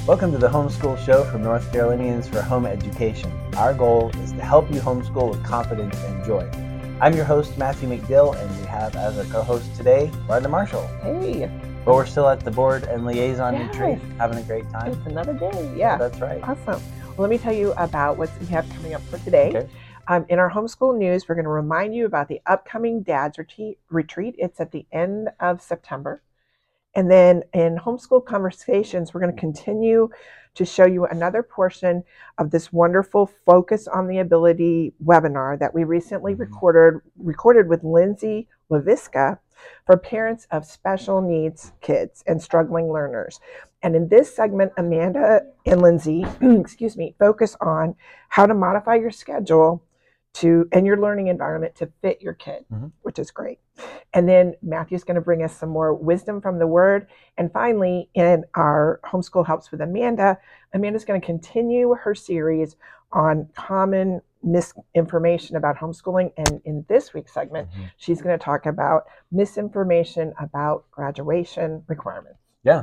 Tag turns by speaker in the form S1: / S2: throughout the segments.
S1: Welcome to the Homeschool Show from North Carolinians for Home Education. Our goal is to help you homeschool with confidence and joy. I'm your host, Matthew McDill, and we have as our co-host today, Rhonda Marshall.
S2: Hey.
S1: Well, we're still at the board and liaison
S2: Yes.
S1: retreat, having a great time.
S2: It's another day. Yeah,
S1: that's right.
S2: Awesome. Well, let me tell you about what we have coming up for today.
S1: Okay.
S2: In our homeschool news, we're going to remind you about the upcoming Dad's Retreat. It's at the end of September. And then in Homeschool Conversations, we're going to continue to show you another portion of this wonderful Focus on the Ability webinar that we recently recorded with Lindsay Laviska for parents of special needs kids and struggling learners. And in this segment, Amanda and Lindsay, focus on how to modify your schedule and your learning environment to fit your kid, which is great. And then Matthew's going to bring us some more wisdom from the Word. And finally, in our Homeschool Helps with Amanda, Amanda's going to continue her series on common misinformation about homeschooling. And in this week's segment, she's going to talk about misinformation about graduation requirements.
S1: Yeah.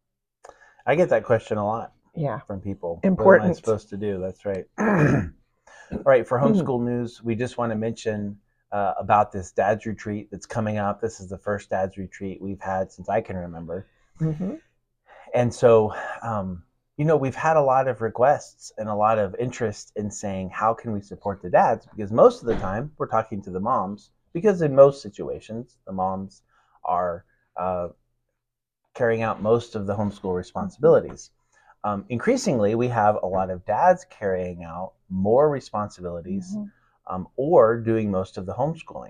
S1: I get that question a lot.
S2: Yeah.
S1: From people.
S2: Important.
S1: What am I supposed to do? That's right. All right. For homeschool news, we just want to mention about this Dad's Retreat that's coming up. This is the first Dad's Retreat we've had since I can remember. And so, we've had a lot of requests and a lot of interest in saying, how can we support the dads? Because most of the time we're talking to the moms, because in most situations, the moms are carrying out most of the homeschool responsibilities. Increasingly, we have a lot of dads carrying out more responsibilities or doing most of the homeschooling.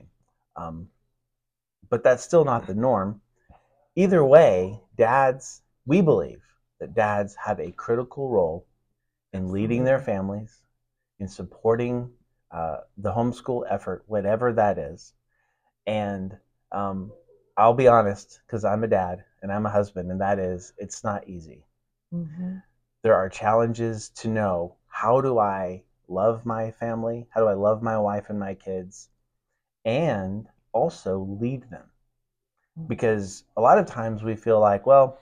S1: But that's still not the norm. Either way, we believe that dads have a critical role in leading their families, in supporting the homeschool effort, whatever that is. And I'll be honest, because I'm a dad and I'm a husband, and that is, it's not easy. There are challenges to know, how do I love my family? How do I love my wife and my kids? And also lead them. Because a lot of times we feel like, well,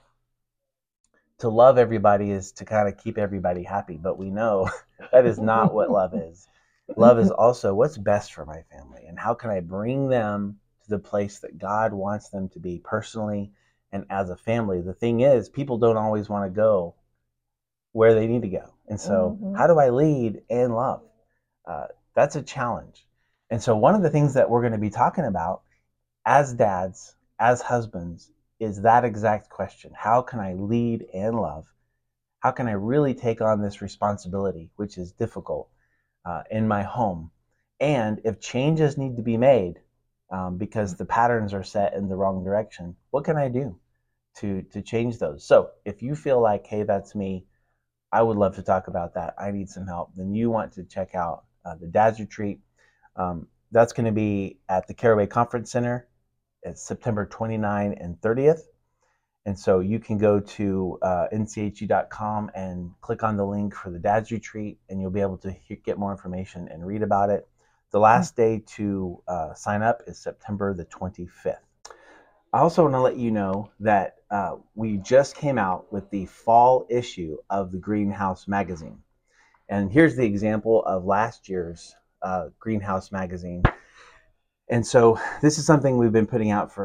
S1: to love everybody is to kind of keep everybody happy. But we know that is not what love is. Love is also what's best for my family, and how can I bring them to the place that God wants them to be personally and as a family. The thing is, people don't always want to go where they need to go. And so how do I lead and love? That's a challenge. And so one of the things that we're going to be talking about as dads, as husbands, is that exact question. How can I lead and love? How can I really take on this responsibility, which is difficult, in my home? And if changes need to be made because the patterns are set in the wrong direction, what can I do to change those? So if you feel like, hey, that's me, I would love to talk about that, I need some help, then you want to check out the Dad's Retreat. That's going to be at the Caraway Conference Center. It's September 29 and 30th. And so you can go to nche.com and click on the link for the Dad's Retreat, and you'll be able to get more information and read about it. The last day to sign up is September the 25th. I also want to let you know that we just came out with the fall issue of the Greenhouse magazine. And here's the example of last year's Greenhouse magazine. And so this is something we've been putting out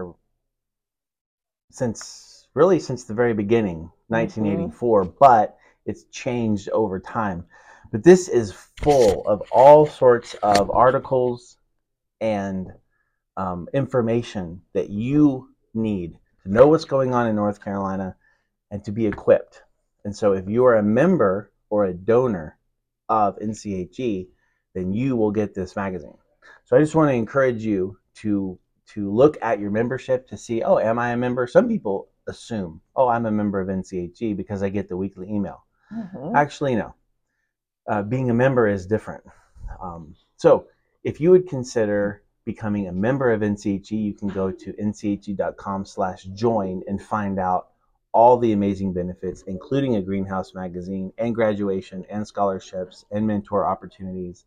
S1: since the very beginning, 1984, but it's changed over time. But this is full of all sorts of articles and information that you need to know what's going on in North Carolina and to be equipped. And so if you are a member or a donor of NCHE, then you will get this magazine. So I just want to encourage you to look at your membership to see, oh, am I a member? Some people assume, oh, I'm a member of NCHE because I get the weekly email. Actually, no. Being a member is different. So if you would consider becoming a member of NCHE, you can go to nche.com/join and find out all the amazing benefits, including a Greenhouse magazine and graduation and scholarships and mentor opportunities.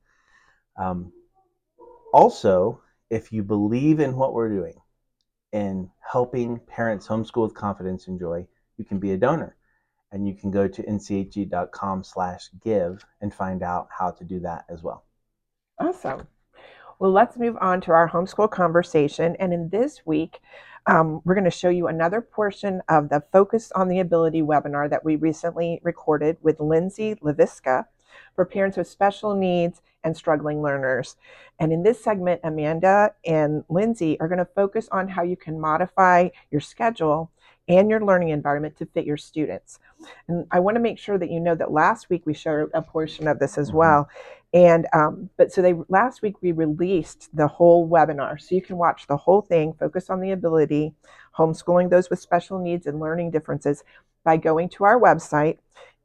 S1: Also, if you believe in what we're doing in helping parents homeschool with confidence and joy, you can be a donor. and you can go to nche.com/give and find out how to do that as well.
S2: Awesome. Well, let's move on to our homeschool conversation. And in this week, we're going to show you another portion of the Focus on the Ability webinar that we recently recorded with Lindsay Leviska for parents with special needs and struggling learners. And in this segment, Amanda and Lindsay are going to focus on how you can modify your schedule and your learning environment to fit your students. And I want to make sure that you know that last week we showed a portion of this as well. And last week we released the whole webinar, so you can watch the whole thing, Focus on the Ability, Homeschooling Those with Special Needs and Learning Differences, by going to our website,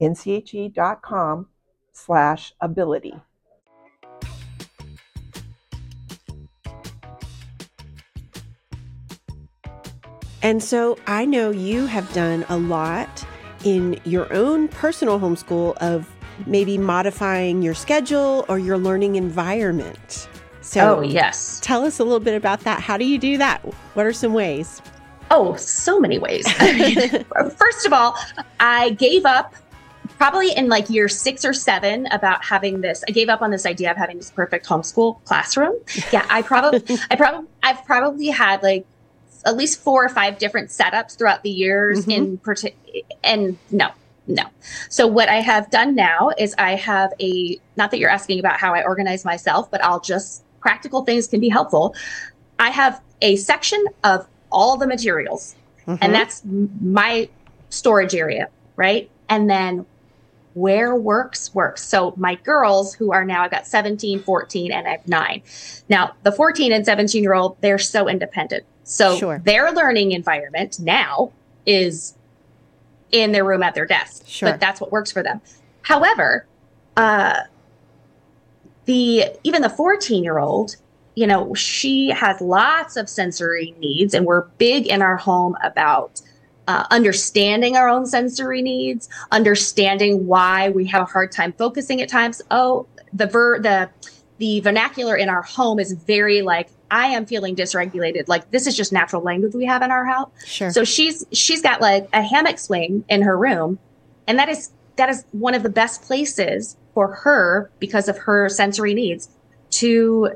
S2: nche.com/ability.
S3: And so I know you have done a lot in your own personal homeschool of maybe modifying your schedule or your learning environment. So
S4: yes.
S3: Tell us a little bit about that. How do you do that? What are some ways?
S4: Oh, so many ways. First of all, I gave up probably in like year 6 or 7 about having this. I gave up on this idea of having this perfect homeschool classroom. Yeah, I've probably had like at least 4 or 5 different setups throughout the years and no. So what I have done now is I have not that you're asking about how I organize myself, but practical things can be helpful. I have a section of all the materials, and that's my storage area, right? And then where works. So my girls who are now, I've got 17, 14, and I have 9. Now the 14 and 17-year-old, they're so independent. So their learning environment now is in their room at their desk, but that's what works for them. However, even the 14-year-old, she has lots of sensory needs, and we're big in our home about understanding our own sensory needs, understanding why we have a hard time focusing at times. The vernacular in our home is very like, I am feeling dysregulated. Like, this is just natural language we have in our house.
S3: Sure.
S4: So she's got like a hammock swing in her room, and that is one of the best places for her because of her sensory needs to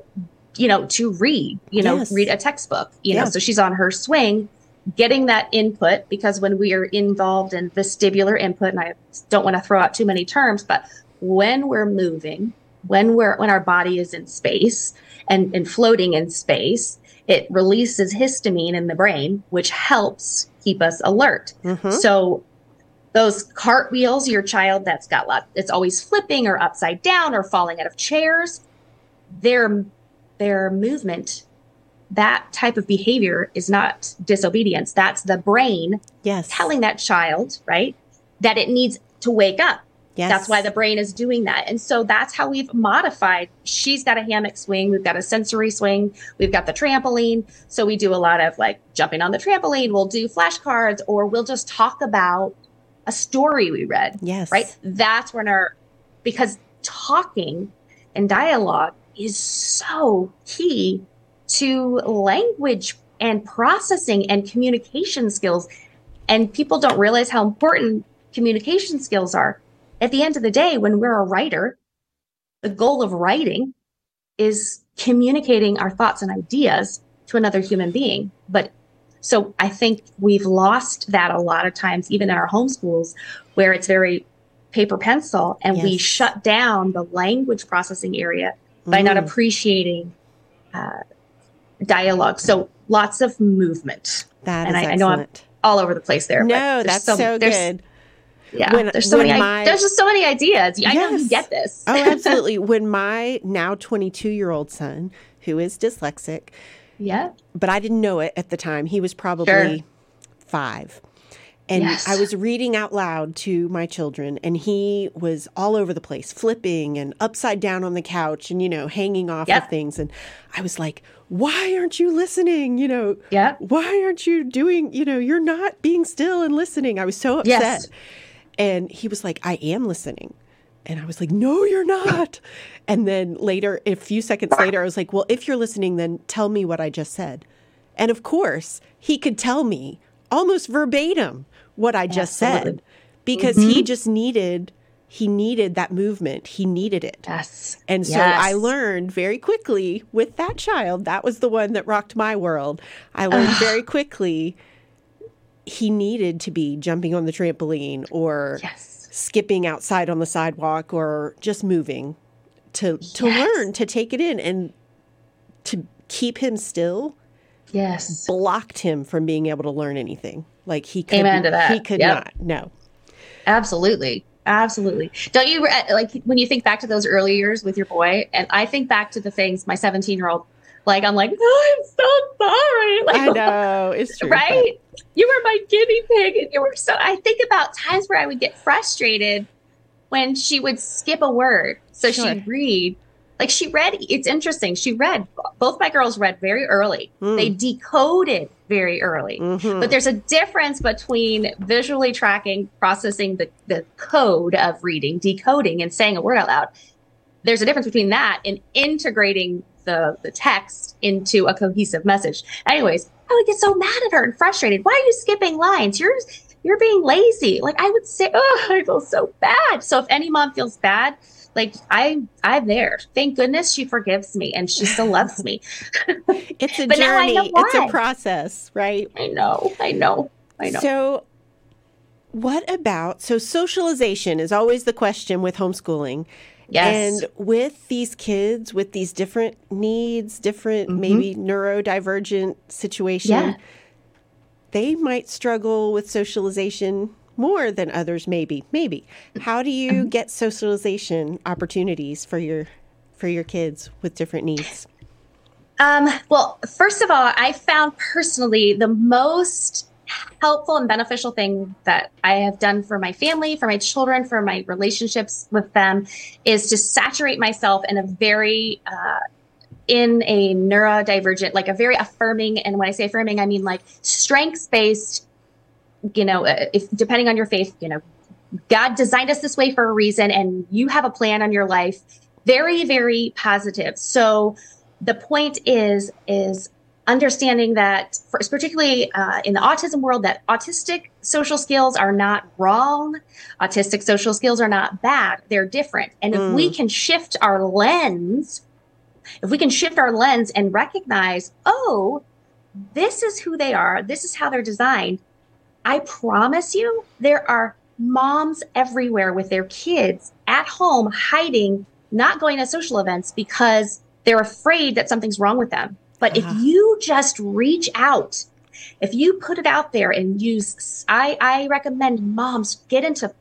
S4: read, read a textbook, so she's on her swing getting that input, because when we are involved in vestibular input, and I don't want to throw out too many terms, but when we're moving, when our body is in space and floating in space, it releases histamine in the brain, which helps keep us alert. So those cartwheels, your child that's got it's always flipping or upside down or falling out of chairs, their movement, that type of behavior is not disobedience. That's the brain telling that child, right, that it needs to wake up. Yes. That's why the brain is doing that. And so that's how we've modified. She's got a hammock swing. We've got a sensory swing. We've got the trampoline. So we do a lot of like jumping on the trampoline. We'll do flashcards, or we'll just talk about a story we read.
S3: Yes.
S4: Right. That's when because talking and dialogue is so key to language and processing and communication skills. And people don't realize how important communication skills are. At the end of the day, when we're a writer, the goal of writing is communicating our thoughts and ideas to another human being. So I think we've lost that a lot of times, even in our homeschools, where it's very paper pencil, and we shut down the language processing area by not appreciating dialogue. So lots of movement.
S3: That
S4: and
S3: is
S4: I know I'm all over the place there.
S3: No, that's so good.
S4: Yeah, there's just so many ideas. I know you get this.
S3: Oh, absolutely. When my now 22-year-old son, who is dyslexic, but I didn't know it at the time. He was probably 5. And I was reading out loud to my children, and he was all over the place, flipping and upside down on the couch and, hanging off of things. And I was like, why aren't you listening? Why aren't you doing, you're not being still and listening. I was so upset.
S4: Yes.
S3: And he was like, I am listening. And I was like, no, you're not. And then later, a few seconds later, I was like, well, if you're listening, then tell me what I just said. And of course, he could tell me almost verbatim what I just said, because he just needed that movement. He needed it.
S4: Yes.
S3: And so I learned very quickly with that child, that was the one that rocked my world. I learned very quickly he needed to be jumping on the trampoline or skipping outside on the sidewalk or just moving to learn, to take it in, and to keep him still.
S4: Yes.
S3: Blocked him from being able to learn anything. Like he could,
S4: Amen to that.
S3: He could not. No.
S4: Absolutely. Absolutely. Don't you, like, when you think back to those early years with your boy, and I think back to the things my 17-year-old, like, I'm like, oh, I'm so sorry. Like,
S3: I know, it's true.
S4: Right? But you were my guinea pig, and you were I think about times where I would get frustrated when she would skip a word. So she'd read. Like, she read, it's interesting. She read, both my girls read very early. They decoded very early. But there's a difference between visually tracking, processing the code of reading, decoding, and saying a word out loud. There's a difference between that and integrating the text into a cohesive message. Anyways, I would get so mad at her and frustrated. Why are you skipping lines? You're being lazy. Like, I would say, oh, I feel so bad. So if any mom feels bad, like, I'm there. Thank goodness she forgives me and she still loves me.
S3: It's a journey. It's a process, right?
S4: I know.
S3: So so socialization is always the question with homeschooling.
S4: Yes.
S3: And with these kids, with these different needs, different maybe neurodivergent situation, they might struggle with socialization more than others, maybe. How do you get socialization opportunities for your kids with different needs?
S4: Well, first of all, I found personally the most helpful and beneficial thing that I have done for my family, for my children, for my relationships with them, is to saturate myself in a very in a neurodivergent, like a very affirming, and when I say affirming, I mean like strengths-based. If depending on your faith, God designed us this way for a reason, and you have a plan on your life. Very, very positive. So the point is understanding that, particularly in the autism world, that autistic social skills are not wrong. Autistic social skills are not bad. They're different. And if we can shift our lens, and recognize, oh, this is who they are, this is how they're designed. I promise you, there are moms everywhere with their kids at home hiding, not going to social events because they're afraid that something's wrong with them. But if you just reach out, if you put it out there and use, I recommend moms get into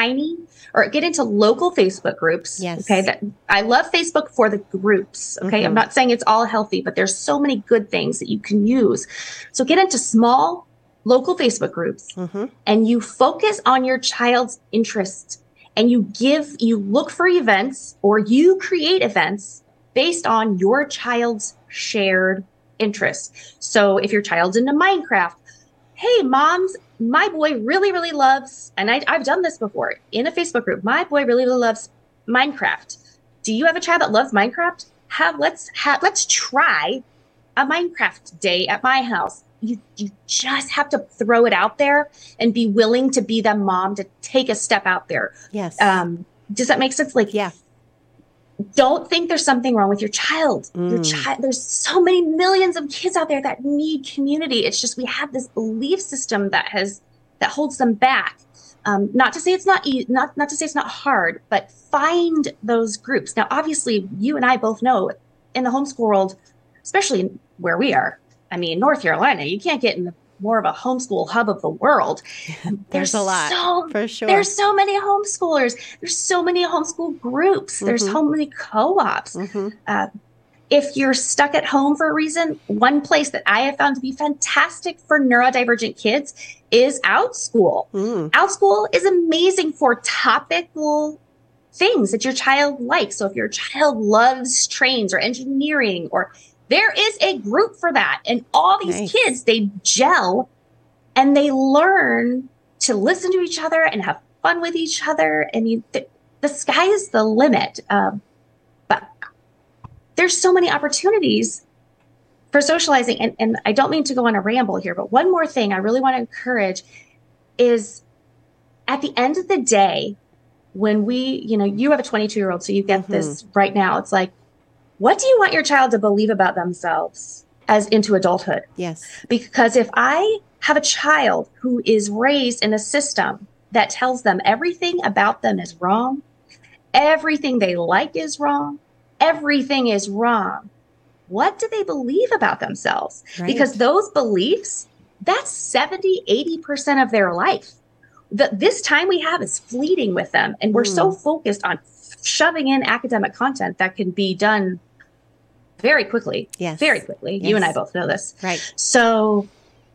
S4: local Facebook groups.
S3: Yes.
S4: Okay. I love Facebook for the groups. Okay. I'm not saying it's all healthy, but there's so many good things that you can use. So get into small local Facebook groups and you focus on your child's interests, and you look for events, or you create events based on your child's shared interests. So if your child's into Minecraft, hey moms, my boy really, really loves, and I've done this before in a Facebook group, my boy really, really loves Minecraft. Do you have a child that loves Minecraft? Let's try a Minecraft day at my house. You just have to throw it out there and be willing to be the mom to take a step out there.
S3: Yes.
S4: Does that make sense? Like,
S3: yeah.
S4: Don't think there's something wrong with your child. There's so many millions of kids out there that need community. It's just we have this belief system that holds them back. Not to say it's not not to say it's not hard, but find those groups. Now, obviously, you and I both know in the homeschool world, especially where we are. I mean, North Carolina, you can't get in more of a homeschool hub of the world.
S3: There's a lot, for sure.
S4: There's so many homeschoolers. There's so many homeschool groups. There's so many co-ops. If you're stuck at home for a reason, one place that I have found to be fantastic for neurodivergent kids is OutSchool. OutSchool is amazing for topical things that your child likes. So if your child loves trains or engineering, or there is a group for that. And all these kids, they gel and they learn to listen to each other and have fun with each other. And the sky is the limit. But there's so many opportunities for socializing. And I don't mean to go on a ramble here, but one more thing I really want to encourage is at the end of the day, when you have a 22-year-old, so you get this right now. It's like, what do you want your child to believe about themselves as into adulthood?
S3: Yes.
S4: Because if I have a child who is raised in a system that tells them everything about them is wrong, everything they like is wrong, everything is wrong, what do they believe about themselves? Right. Because those beliefs, that's 70, 80% of their life. This time we have is fleeting with them. And we're so focused on shoving in academic content that can be done very quickly. Yes. Very quickly. Yes. You and I both know this.
S3: Right.
S4: So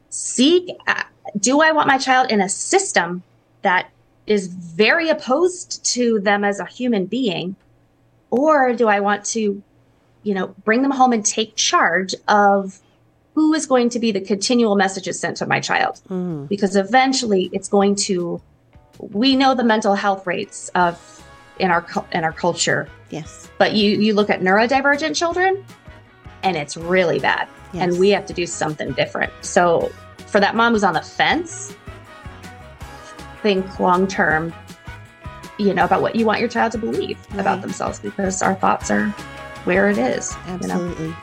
S4: do I want my child in a system that is very opposed to them as a human being? Or do I want to, bring them home and take charge of who is going to be the continual messages sent to my child? Because eventually we know the mental health rates in our culture.
S3: Yes.
S4: But you look at neurodivergent children and it's really bad. Yes. And we have to do something different. So for that mom who's on the fence, think long-term, about what you want your child to believe about themselves, because our thoughts are where it is.
S3: Absolutely.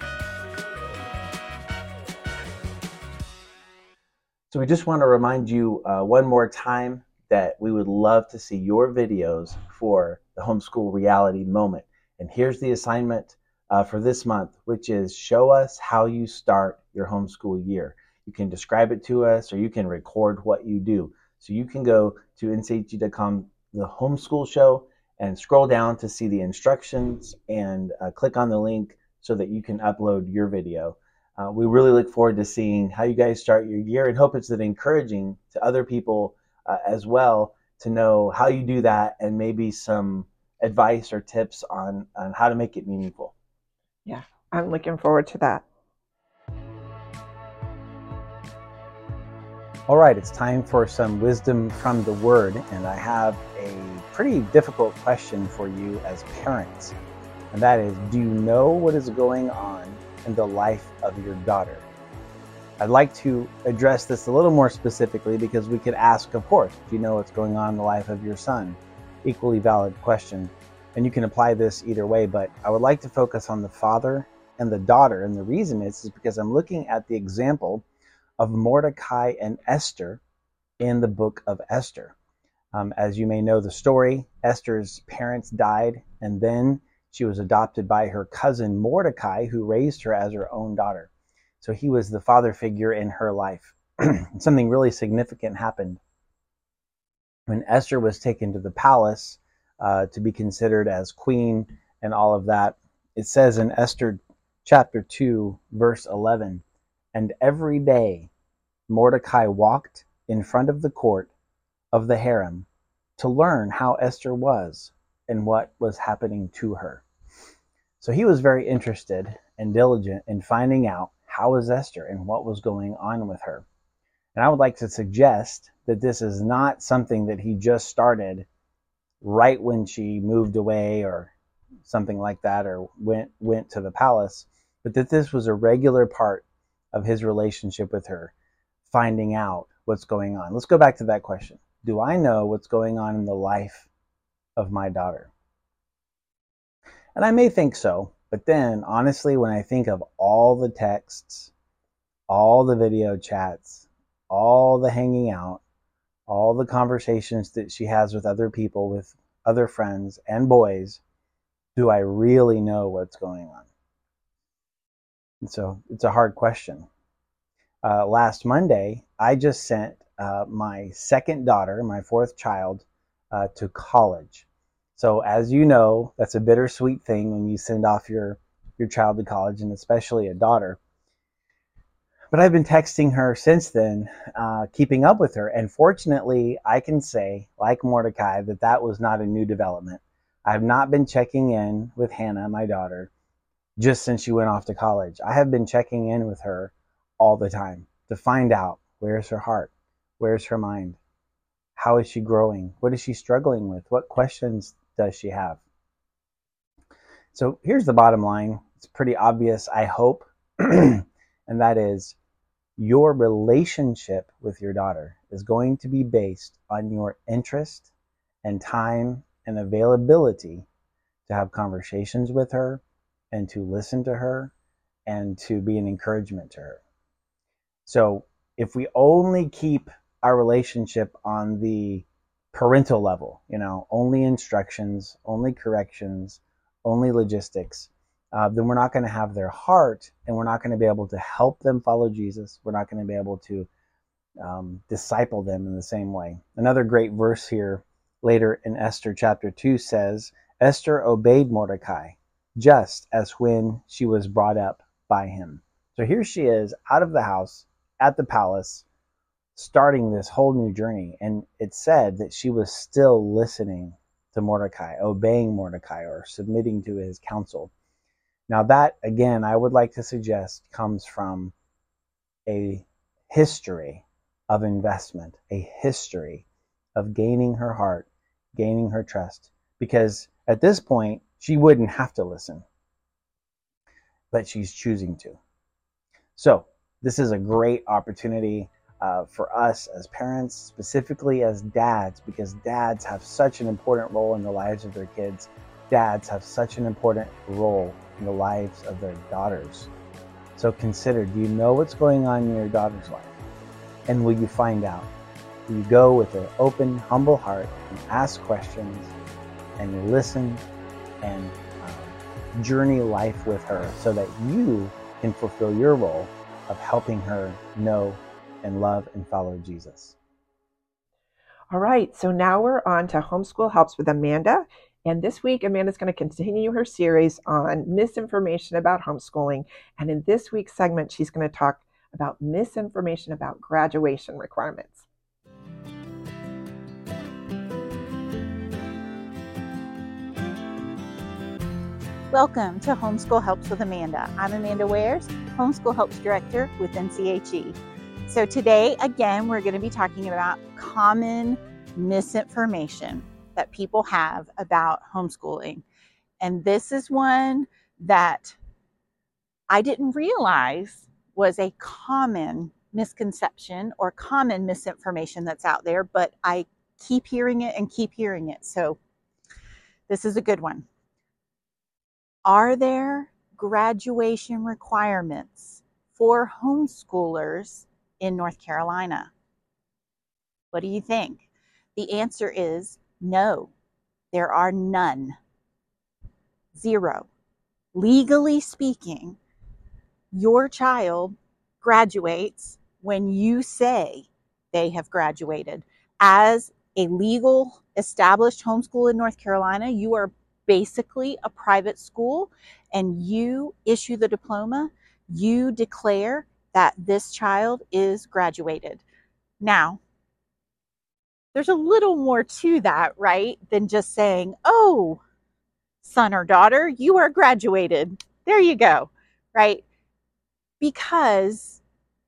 S1: So we just want to remind you one more time that we would love to see your videos for the Homeschool Reality Moment. And here's the assignment for this month, which is show us how you start your homeschool year. You can describe it to us, or you can record what you do. So you can go to nchg.com, the homeschool show, and scroll down to see the instructions and click on the link so that you can upload your video. We really look forward to seeing how you guys start your year, and hope it's encouraging to other people as well to know how you do that, and maybe some advice or tips on how to make it meaningful.
S2: Yeah, I'm looking forward to that.
S1: All right, it's time for some wisdom from the Word, and I have a pretty difficult question for you as parents, and that is, do you know what is going on in the life of your daughter? I'd like to address this a little more specifically, because we could ask, of course, do you know what's going on in the life of your son? Equally valid question, and you can apply this either way, but I would like to focus on the father and the daughter, and the reason is because I'm looking at the example of Mordecai and Esther in the book of Esther. As you may know the story, Esther's parents died, and then she was adopted by her cousin Mordecai, who raised her as her own daughter. So he was the father figure in her life. Something really significant happened. When Esther was taken to the palace to be considered as queen and all of that, it says in Esther chapter 2, verse 11, "And every day Mordecai walked in front of the court of the harem to learn how Esther was and what was happening to her." So he was very interested and diligent in finding out how was Esther and what was going on with her. And I would like to suggest that this is not something that he just started right when she moved away or something like that, or went to the palace, but that this was a regular part of his relationship with her, finding out what's going on. Let's go back to that question. Do I know what's going on in the life of my daughter? And I may think so, but then honestly, when I think of all the texts, all the video chats, all the hanging out, all the conversations that she has with other people, with other friends and boys, do I really know what's going on? And so it's a hard question. Last Monday, I just sent my second daughter, my fourth child, to college. So as you know, that's a bittersweet thing when you send off your child to college, and especially a daughter. But I've been texting her since then, keeping up with her. And fortunately, I can say, like Mordecai, that was not a new development. I have not been checking in with Hannah, my daughter, just since she went off to college. I have been checking in with her all the time to find out, where's her heart? Where's her mind? How is she growing? What is she struggling with? What questions does she have? So here's the bottom line. It's pretty obvious, I hope. And that is, Your relationship with your daughter is going to be based on your interest and time and availability to have conversations with her and to listen to her and to be an encouragement to her. So if we only keep our relationship on the parental level, only instructions, only corrections, only logistics, then we're not going to have their heart, and we're not going to be able to help them follow Jesus. We're not going to be able to disciple them in the same way. Another great verse here later in Esther chapter 2 says, Esther obeyed Mordecai just as when she was brought up by him. So here she is out of the house at the palace, starting this whole new journey. And it said that she was still listening to Mordecai, obeying Mordecai, or submitting to his counsel. Now that, again, I would like to suggest comes from a history of investment, a history of gaining her heart, gaining her trust. Because at this point, she wouldn't have to listen, but she's choosing to. So this is a great opportunity for us as parents, specifically as dads, because dads have such an important role in the lives of their kids. Dads have such an important role in the lives of their daughters. So consider, do you know what's going on in your daughter's life? And will you find out? Will you go with an open, humble heart and ask questions and listen and journey life with her so that you can fulfill your role of helping her know and love and follow Jesus?
S2: All right, so now we're on to Homeschool Helps with Amanda. And this week, Amanda's going to continue her series on misinformation about homeschooling. And in this week's segment, she's going to talk about misinformation about graduation requirements.
S5: Welcome to Homeschool Helps with Amanda. I'm Amanda Wares, Homeschool Helps Director with NCHE. So today, again, we're going to be talking about common misinformation that people have about homeschooling. And this is one that I didn't realize was a common misconception or common misinformation that's out there, but I keep hearing it and keep hearing it. So this is a good one. Are there graduation requirements for homeschoolers in North Carolina? What do you think? The answer is no, there are none. Zero. Legally speaking, your child graduates when you say they have graduated. As a legal established homeschool in North Carolina, you are basically a private school, and you issue the diploma, you declare that this child is graduated. Now, there's a little more to that, right, than just saying, oh, son or daughter, you are graduated. There you go, right? Because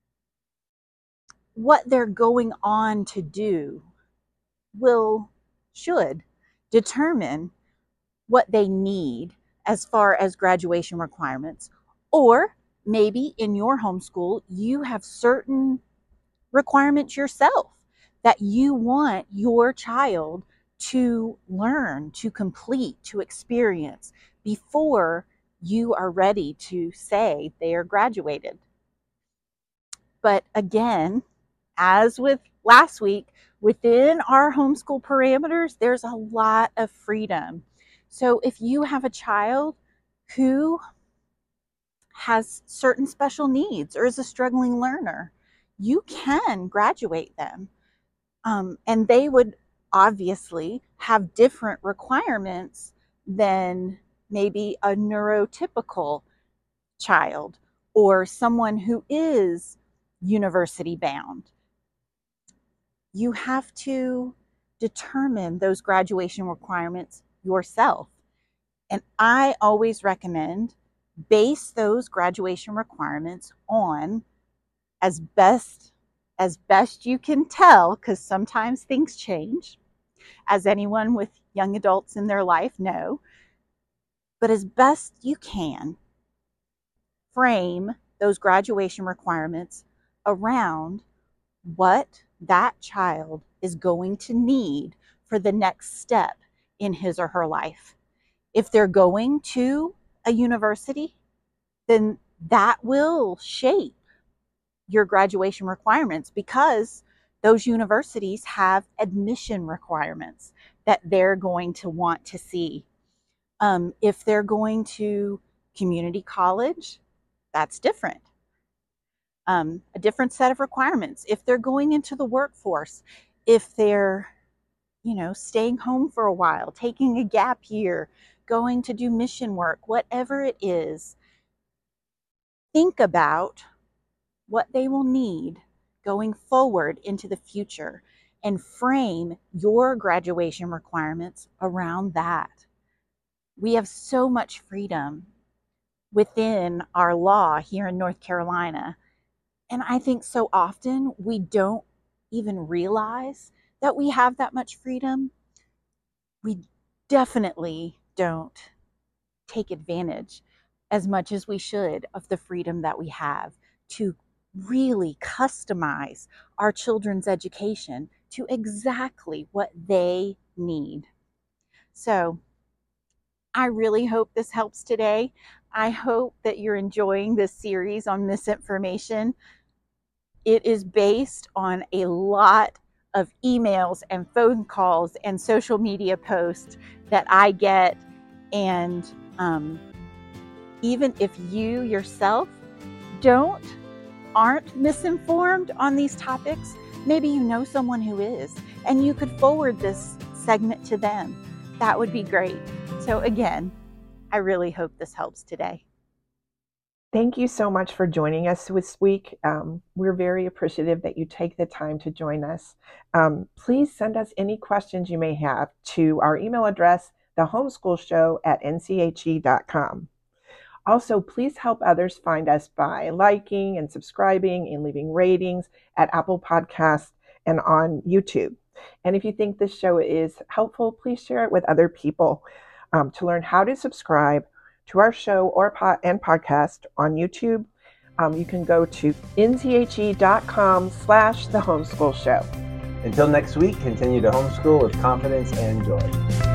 S5: what they're going on to do should determine what they need as far as graduation requirements. Or maybe in your homeschool, you have certain requirements yourself that you want your child to learn, to complete, to experience before you are ready to say they are graduated. But again, as with last week, within our homeschool parameters, there's a lot of freedom. So if you have a child who has certain special needs or is a struggling learner, you can graduate them. And they would obviously have different requirements than maybe a neurotypical child or someone who is university bound. You have to determine those graduation requirements yourself. And I always recommend base those graduation requirements on as best you can tell, because sometimes things change, as anyone with young adults in their life know, but as best you can frame those graduation requirements around what that child is going to need for the next step in his or her life. If they're going to a university, then that will shape your graduation requirements, because those universities have admission requirements that they're going to want to see. If they're going to community college, that's different. A different set of requirements. If they're going into the workforce, if they're, staying home for a while, taking a gap year, going to do mission work, whatever it is, think about what they will need going forward into the future and frame your graduation requirements around that. We have so much freedom within our law here in North Carolina. And I think so often we don't even realize that we have that much freedom. We definitely don't take advantage as much as we should of the freedom that we have to really customize our children's education to exactly what they need. So I really hope this helps today. I hope that you're enjoying this series on misinformation. It is based on a lot of emails and phone calls and social media posts that I get. And even if you yourself aren't misinformed on these topics, maybe you know someone who is, and you could forward this segment to them. That would be great. So again, I really hope this helps today.
S2: Thank you so much for joining us this week. We're very appreciative that you take the time to join us. Please send us any questions you may have to our email address, thehomeschoolshow@nche.com. Also, please help others find us by liking and subscribing and leaving ratings at Apple Podcasts and on YouTube. And if you think this show is helpful, please share it with other people. To learn how to subscribe to our show or podcast on YouTube, you can go to nche.com/thehomeschoolshow.
S1: Until next week, continue to homeschool with confidence and joy.